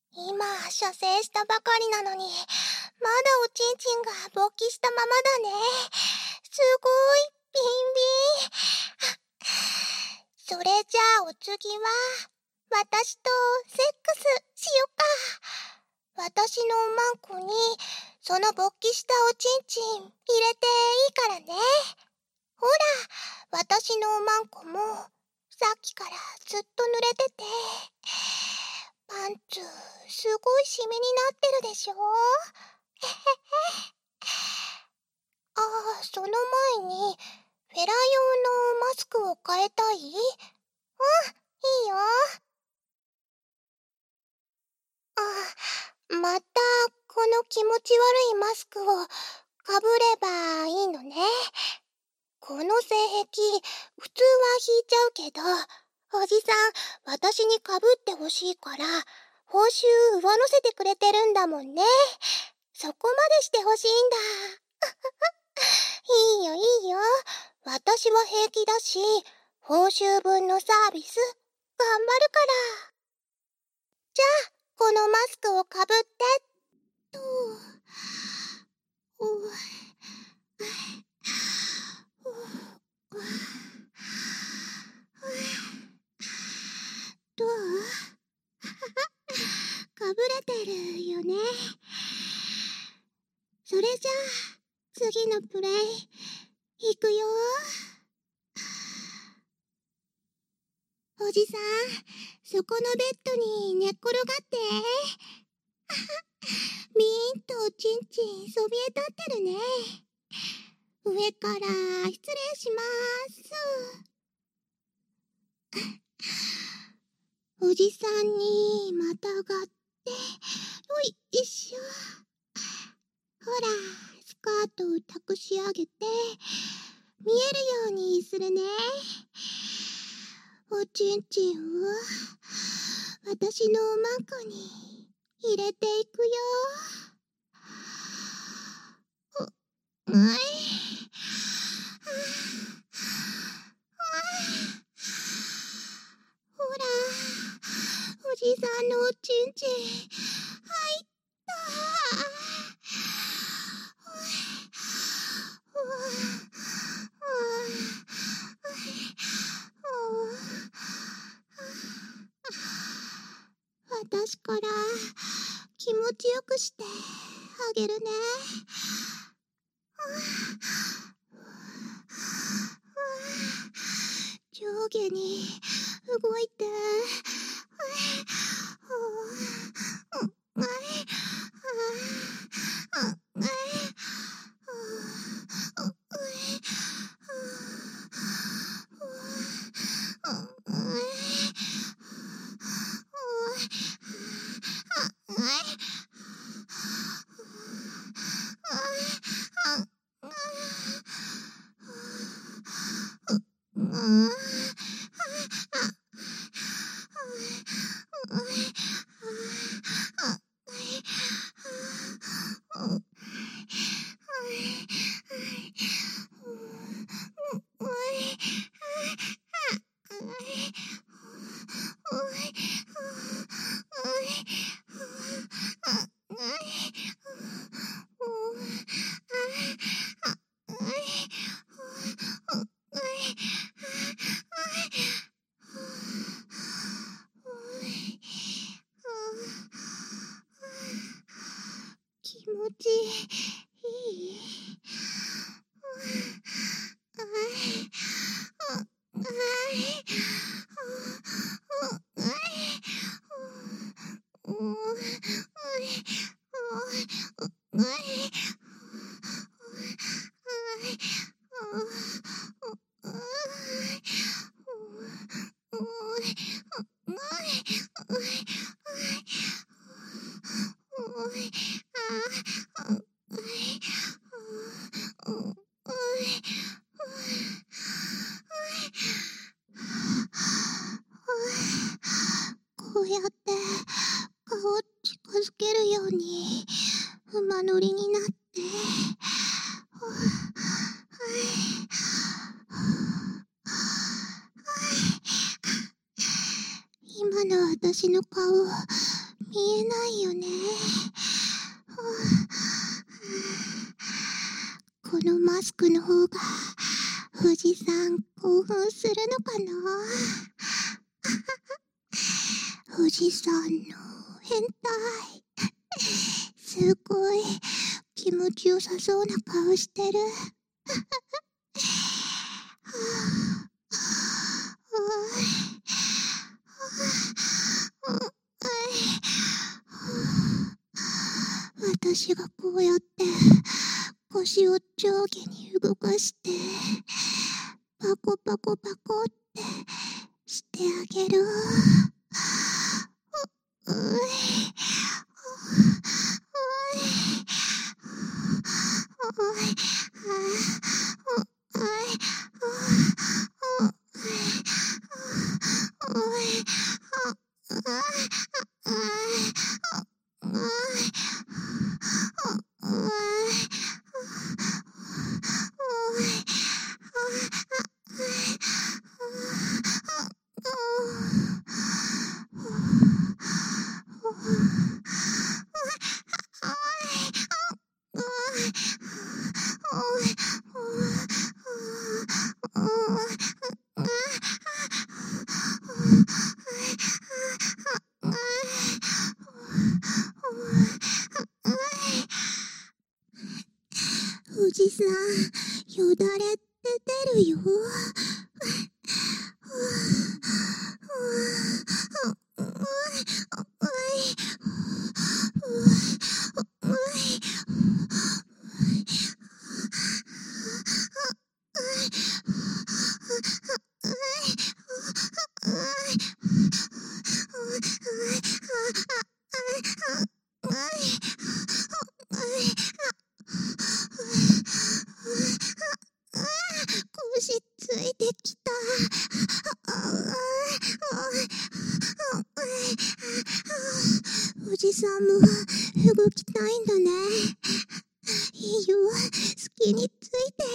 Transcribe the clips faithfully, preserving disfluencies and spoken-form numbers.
今、射精したばかりなのに、まだおちんちんが勃起したままだね。すごい、ビンビン。それじゃあお次は、私とセックスしよっか。私のおまんこに、その勃起したおちんちん入れていいからね。ほら、私のおまんこも、さっきからずっと濡れてて、パンツ、すごいシミになってるでしょ。へへへ。ああ、その前に、フェラ用のマスクを変えたい？うん、いいよ。あ、また、この気持ち悪いマスクをかぶればいいのね。この性癖、普通は引いちゃうけど、おじさん、私にかぶってほしいから、報酬上乗せてくれてるんだもんね。そこまでしてほしいんだ。いいよいいよ。私は平気だし、報酬分のサービス、頑張るから。じゃあ、このマスクをかぶって、と。おい。どう？かぶれてるよね。それじゃあ、次のプレイ、いくよ。おじさん、そこのベッドに寝っ転がって。ビーンとおちんちんそびえ立ってるね。上から失礼します。おじさんにまたがって、おい、一緒。ほら、スカートを託し上げて、見えるようにするね。おちんちんを、私のおまんこに入れていくよ。お、はい。ほら、おじさんのおちんちん、入った。私から気持ちよくしてあげるね。上下に動いて。気持ちいい？こうやって顔を近づけるように馬乗りになって、今の私の顔見えない？ このマスクの方が富士山興奮するのかな。富士山の変態。すごい気持ちよさそうな顔してる。私がこうやって腰を上下に動かしてパコパコパコってしてあげる。うい富士山、よだれって出るよ。腰ついてきた。富士山も動きたいんだね。いいよ、好きについて。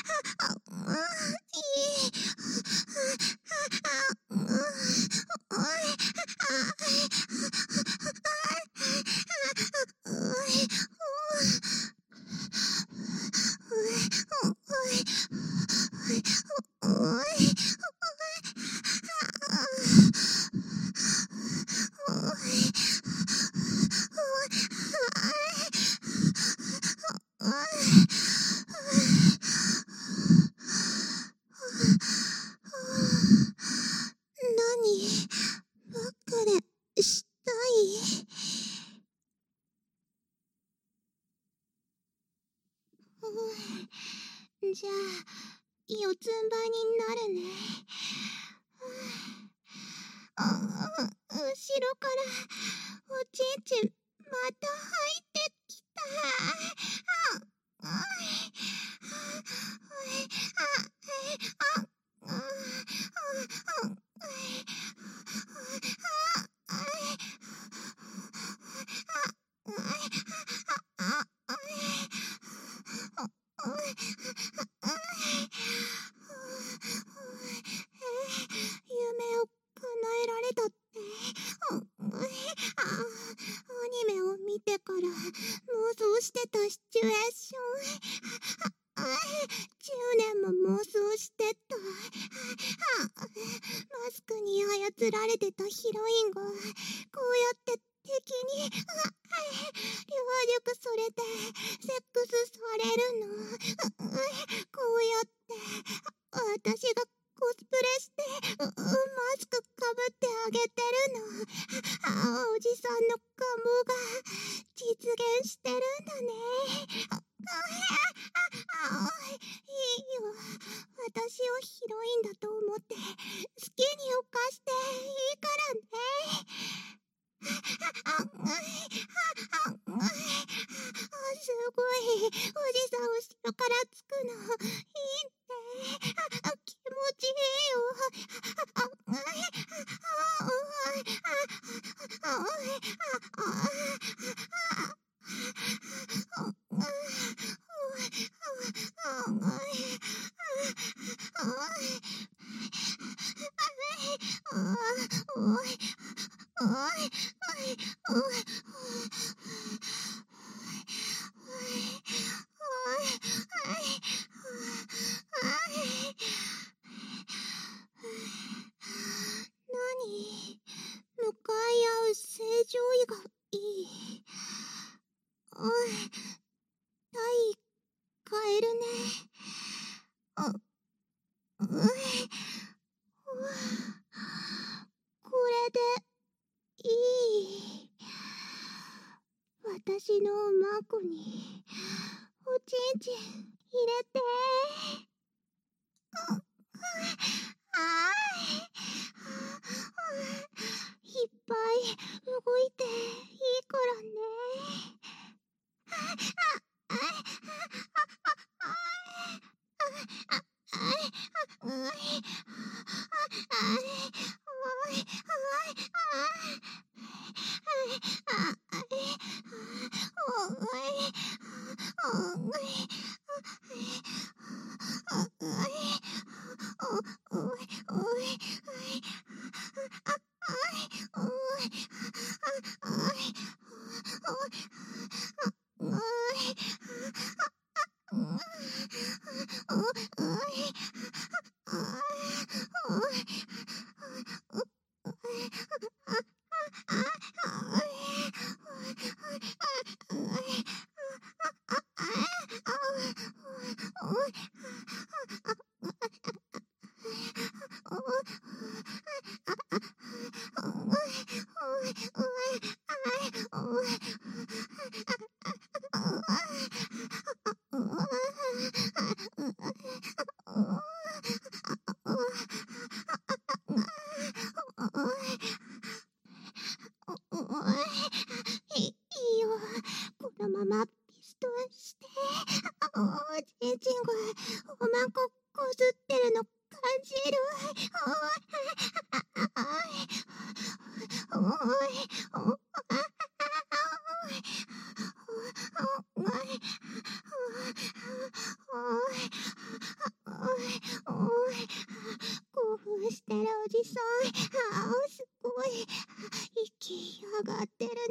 何別れしたい？うん、じゃあ四つん這いになるね。ああ、後ろからおちんちんまた入ってきた。ああ夢を叶えられたって。アニメを見てから妄想してたシチュエーション。じゅうねんも妄想してた。マスクに操られてたヒロインがこうやって敵に両力それてセックスされるの。こうやって私がコスプレしてマスクかぶってあげてるの。おじさんの願望が実現してるんだね。いいよ、私をヒロインだと思って好きに犯していいからね。すごい、おじさん後ろからつくのいいね。気持ちいいよ。 私のマコにおちんちん入れて。ああいっぱい動いていいからね。いいよ、このままピストンして、おちんちんがおまんここすってるの感じる。興奮してるおじさん、すごい息上がってるね。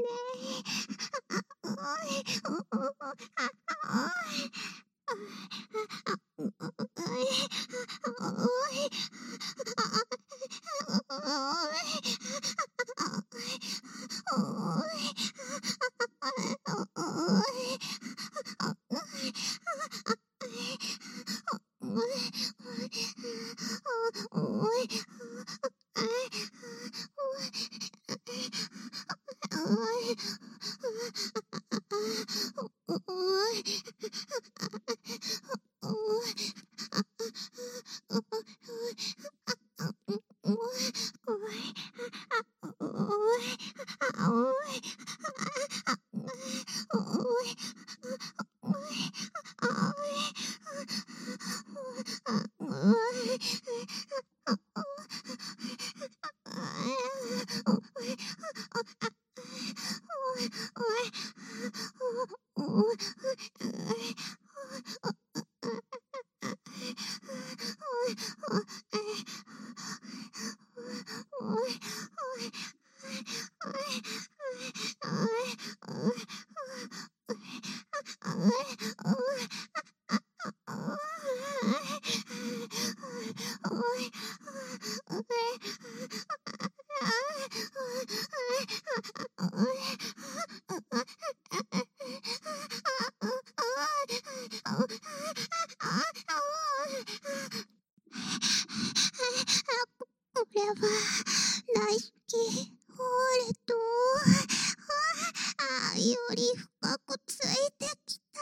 これは大好きホーレとあより深くついてきた。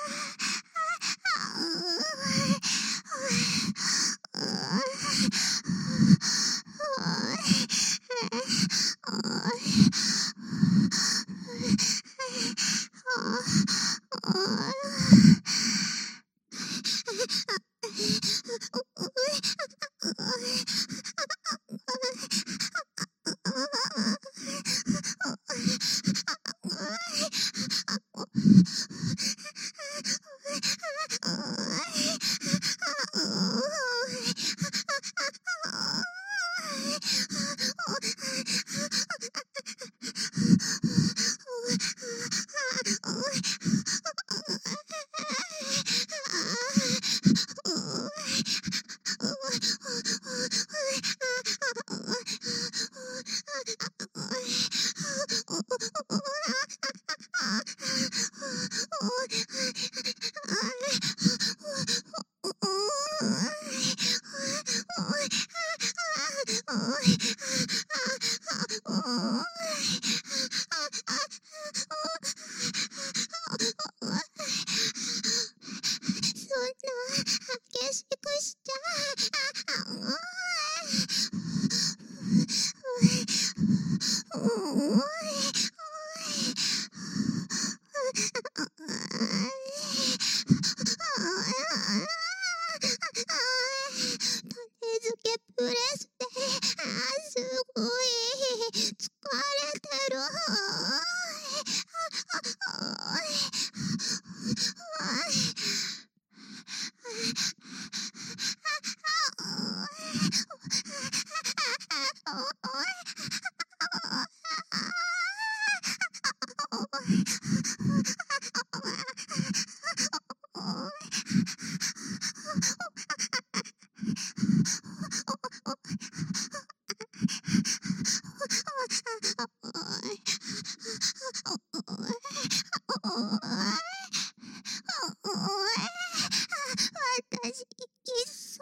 私、いきそう。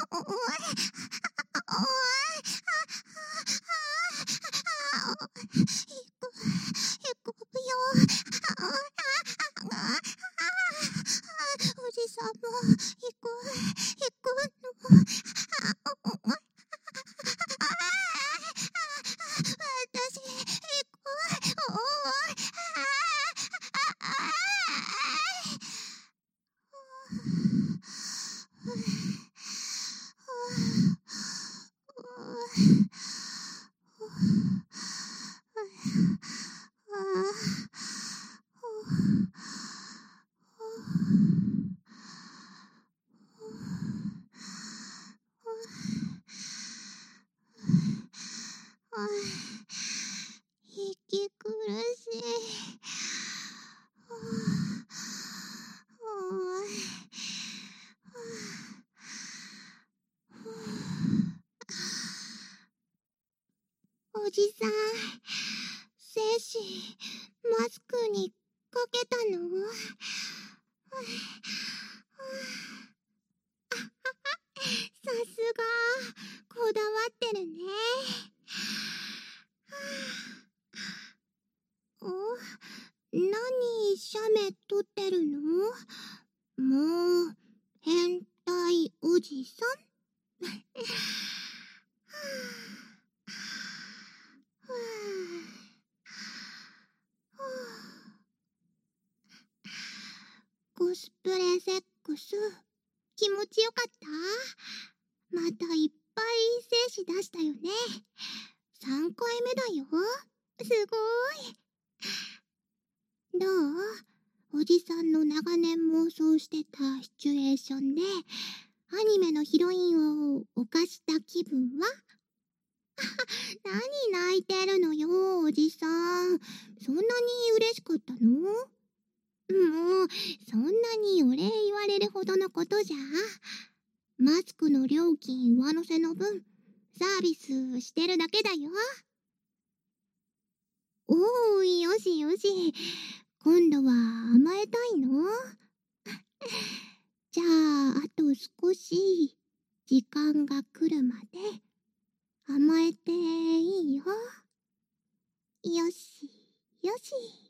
へこむよ。おじさんもへこへこむの。私へこ息苦しい。おじさん、精子、マスクにかけたの？さすが、こだわってるね。お、何写メ撮ってるの？もう、変態おじさん？コスプレセックス、気持ちよかった？またいっぱい精子出したよね。さんかいめだよ。すごい。どう？おじさんの長年妄想してたシチュエーションで、アニメのヒロインを犯した気分は？何泣いてるのよ、おじさん。そんなに嬉しかったの？もう、そんなにお礼言われるほどのことじゃ。マスクの料金上乗せの分、サービスしてるだけだよ。おーい、よしよし。今度は甘えたいの？じゃあ、あと少し、時間が来るまで、甘えていいよ。よし、よし。